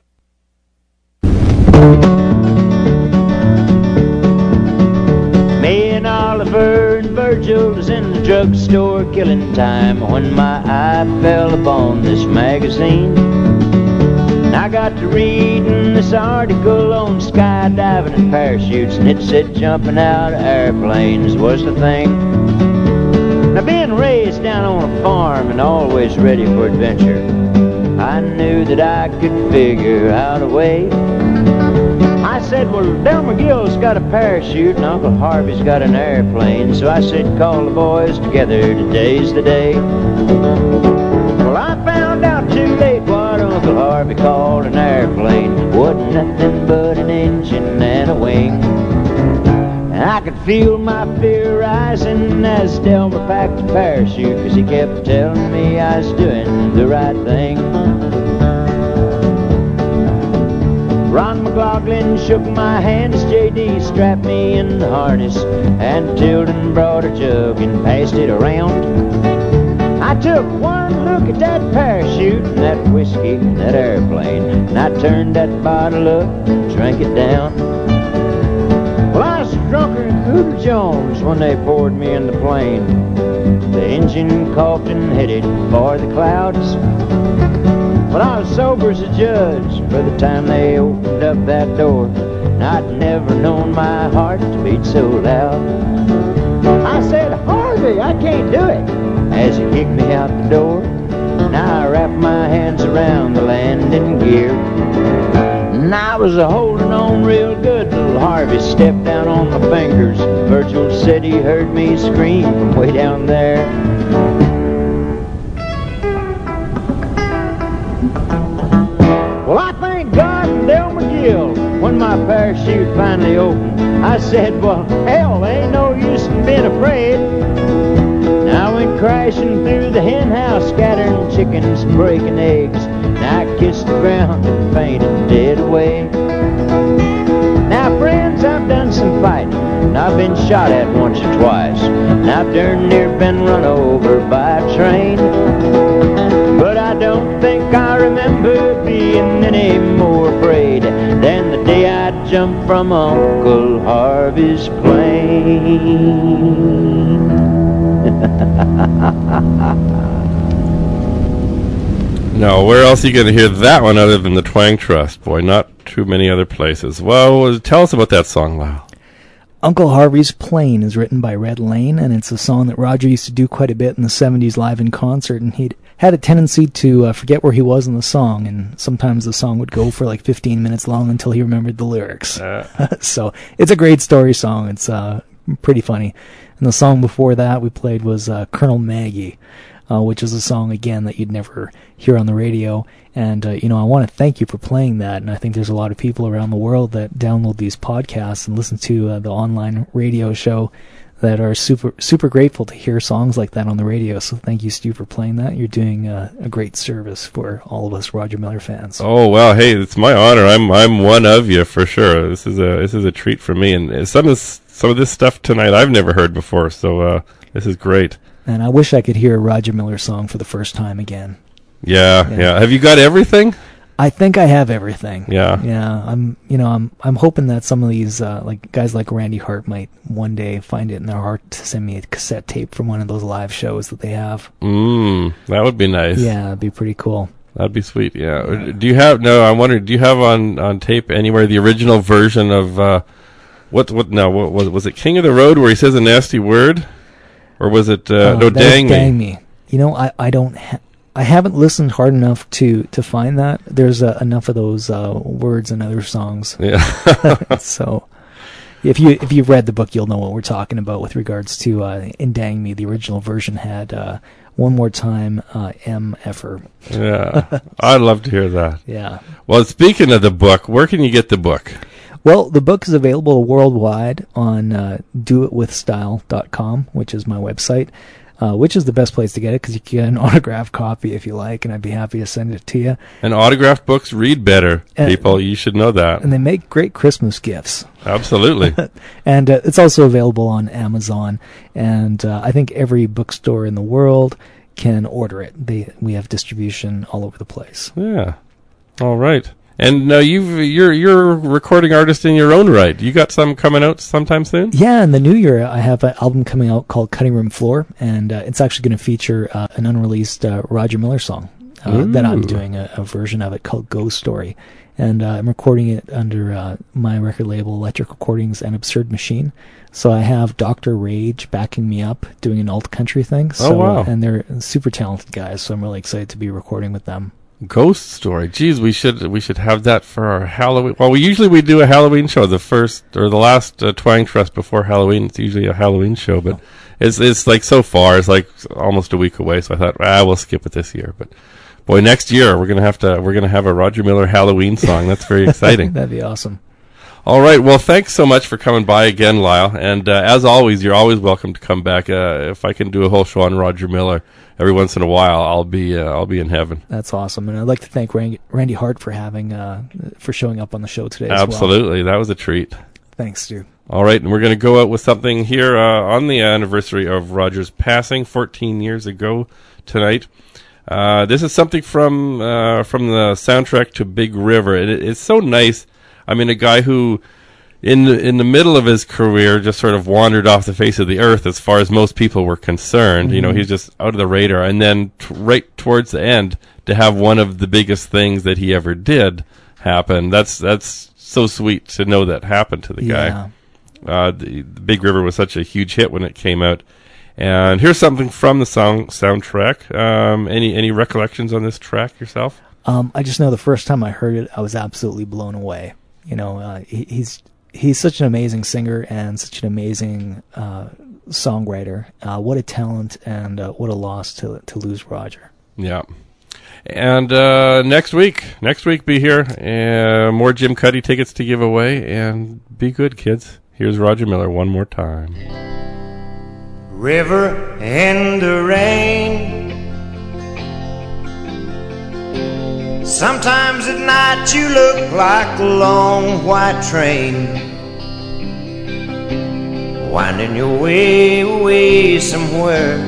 Me and Oliver and Virgil was in the drugstore killing time when my eye fell upon this magazine. And I got to reading this article on skydiving and parachutes, and it said jumping out of airplanes was the thing. Now being raised down on a farm and always ready for adventure, I knew that I could figure out a way. I said, well, Del McGill's got a parachute and Uncle Harvey's got an airplane, so I said, call the boys together, today's the day. Well, I found out too late what Uncle Harvey called an airplane wasn't nothing but an engine and a wing. And I could feel my fear rising as Delmer packed a parachute, 'cause he kept telling me I was doing the right thing. Ron McLaughlin shook my hand as J D strapped me in the harness, and Tilden brought a jug and passed it around. I took one look at that parachute and that whiskey and that airplane, and I turned that bottle up and drank it down. Well, I was drunker than Cooter Jones when they poured me in the plane. The engine coughed and headed for the clouds. But I was sober as a judge by the time they opened up that door, and I'd never known my heart to beat so loud. I said, Harvey, I can't do it, as he kicked me out the door. Now I wrapped my hands around the landing gear, and I was a holding on real good till Harvey stepped down on my fingers. Virgil said he heard me scream from way down there. Well, I thank God and Del McGill when my parachute finally opened. I said, well, hell, there ain't no use in being afraid. Now I went crashing through the hen house, scattering chickens and breaking eggs. Now I kissed the ground and fainted dead away. Now, friends, I've done some fighting, and I've been shot at once or twice, and I've darn near been run over by a train. But I don't think I remember being any more afraid than the day I jumped from Uncle Harvey's plane. No, where else are you going to hear that one other than the Twang Trust? Boy, not too many other places. Well, tell us about that song, Lyle. Uncle Harvey's Plane is written by Red Lane, and it's a song that Roger used to do quite a bit in the seventies live in concert, and he'd had a tendency to uh, forget where he was in the song, and sometimes the song would go for like fifteen minutes long until he remembered the lyrics. Uh. So it's a great story song. It's uh, pretty funny. And the song before that we played was uh, Colonel Maggie, uh, which is a song, again, that you'd never hear on the radio. And, uh, you know, I want to thank you for playing that. And I think there's a lot of people around the world that download these podcasts and listen to uh, the online radio show that are super super grateful to hear songs like that on the radio. So thank you, Stu, for playing that. You're doing uh, a great service for all of us Roger Miller fans. Oh well, hey, it's my honor. I'm I'm one of you for sure. This is a this is a treat for me, and some of this, some of this stuff tonight I've never heard before. So uh, this is great. And I wish I could hear a Roger Miller song for the first time again. Yeah, yeah. yeah. Have you got everything? I think I have everything. Yeah, yeah. I'm, you know, I'm, I'm hoping that some of these, uh, like guys like Randy Hart, might one day find it in their heart to send me a cassette tape from one of those live shows that they have. Mm, that would be nice. Yeah, it'd be pretty cool. That'd be sweet. Yeah. yeah. Do you have? No, I wonder. Do you have on, on tape anywhere the original version of uh, what? What? No, what was was it? King of the Road, where he says a nasty word, or was it? Uh, oh, no, dang me. Dang me. You know, I, I don't. Ha- I haven't listened hard enough to, to find that. There's uh, enough of those uh, words in other songs. Yeah. So, if you if you've read the book, you'll know what we're talking about with regards to uh, in Dang Me. The original version had uh, one more time uh, M effer. Yeah, I'd love to hear that. Yeah. Well, speaking of the book, where can you get the book? Well, the book is available worldwide on uh, do it with style dot com, which is my website. Uh, which is the best place to get it, because you can get an autographed copy if you like, and I'd be happy to send it to you. And autographed books read better, and, people. You should know that. And they make great Christmas gifts. Absolutely. And uh, it's also available on Amazon, and uh, I think every bookstore in the world can order it. They We have distribution all over the place. Yeah. All right. And uh, you've, you're you're a recording artist in your own right. You got some coming out sometime soon? Yeah, in the new year, I have an album coming out called Cutting Room Floor, and uh, it's actually going to feature uh, an unreleased uh, Roger Miller song uh, that I'm doing a, a version of it called Ghost Story. And uh, I'm recording it under uh, my record label, Electric Recordings and Absurd Machine. So I have Doctor Rage backing me up, doing an alt country thing. So, oh, wow. Uh, and they're super talented guys, so I'm really excited to be recording with them. Ghost Story. Geez, we should we should have that for our Halloween. Well, we usually we do a Halloween show, the first or the last uh, Twang Trust before Halloween. It's usually a Halloween show, but oh. it's it's like so far it's like almost a week away. So I thought, ah, we'll skip it this year. But boy, next year we're gonna have to we're gonna have a Roger Miller Halloween song. That's very exciting. That'd be awesome. All right. Well, thanks so much for coming by again, Lyle. And uh, as always, you're always welcome to come back. Uh, if I can do a whole show on Roger Miller every once in a while, I'll be uh, I'll be in heaven. That's awesome, and I'd like to thank Randy, Randy Hart for having uh, for showing up on the show today. As Absolutely, well. That was a treat. Thanks, Stu. All right, and we're going to go out with something here uh, on the anniversary of Roger's passing, fourteen years ago tonight. Uh, this is something from uh, from the soundtrack to Big River. It, it's so nice. I mean, a guy who, in the, in the middle of his career, just sort of wandered off the face of the earth as far as most people were concerned. Mm-hmm. You know, he's just out of the radar. And then t- right towards the end, to have one of the biggest things that he ever did happen, that's that's so sweet to know that happened to the yeah. guy. Uh, the, the Big River was such a huge hit when it came out. And here's something from the song soundtrack. Um, any any recollections on this track yourself? Um, I just know the first time I heard it, I was absolutely blown away. You know, uh, he, he's he's such an amazing singer and such an amazing uh, songwriter. Uh, what a talent, and uh, what a loss to to lose Roger. Yeah. And uh, next week, next week, be here. Uh, more Jim Cuddy tickets to give away, and be good, kids. Here's Roger Miller one more time. River in the rain. Sometimes at night you look like a long white train, winding your way away somewhere.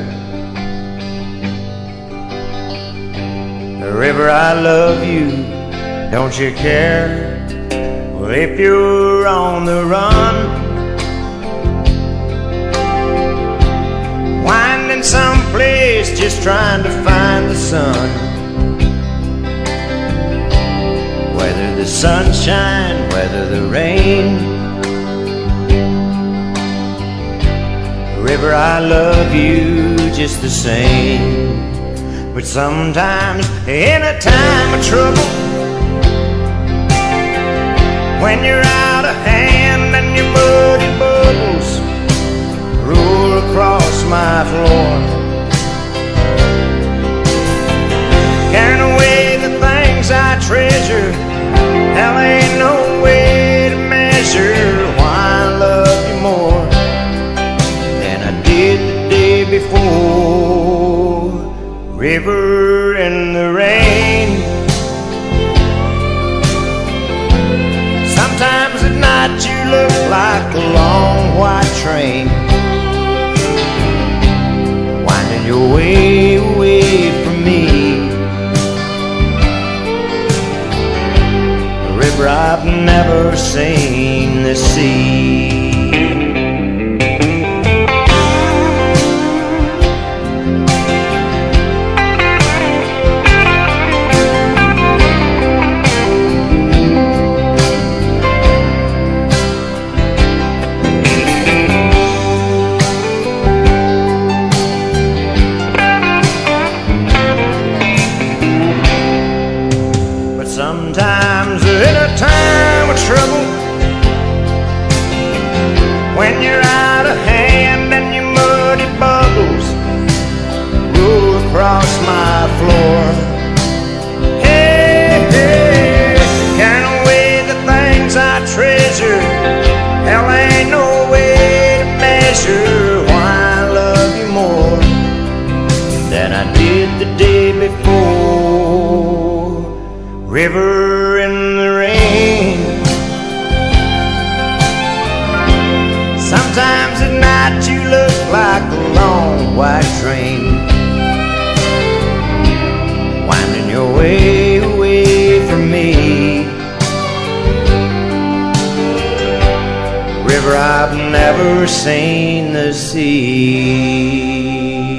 River, I love you, don't you care? Well, if you're on the run, winding someplace just trying to find the sun. Whether the sunshine, whether the rain, River, I love you just the same. But sometimes in a time of trouble, when you're out of hand and your muddy bubbles roll across my floor, carrying away the things I treasure, hell ain't no way to measure why I love you more than I did the day before. River in the rain, sometimes at night you look like a long white train winding your way away from me. A river I've never seen the sea. Sometimes in a time of trouble, when you're out of hand and your muddy bubbles roll across my floor, hey, hey, carrying away the things I treasure, hell ain't no way to measure why I love you more than I did the day before. River in the rain, sometimes at night you look like a long white train winding your way away from me. River I've never seen the sea.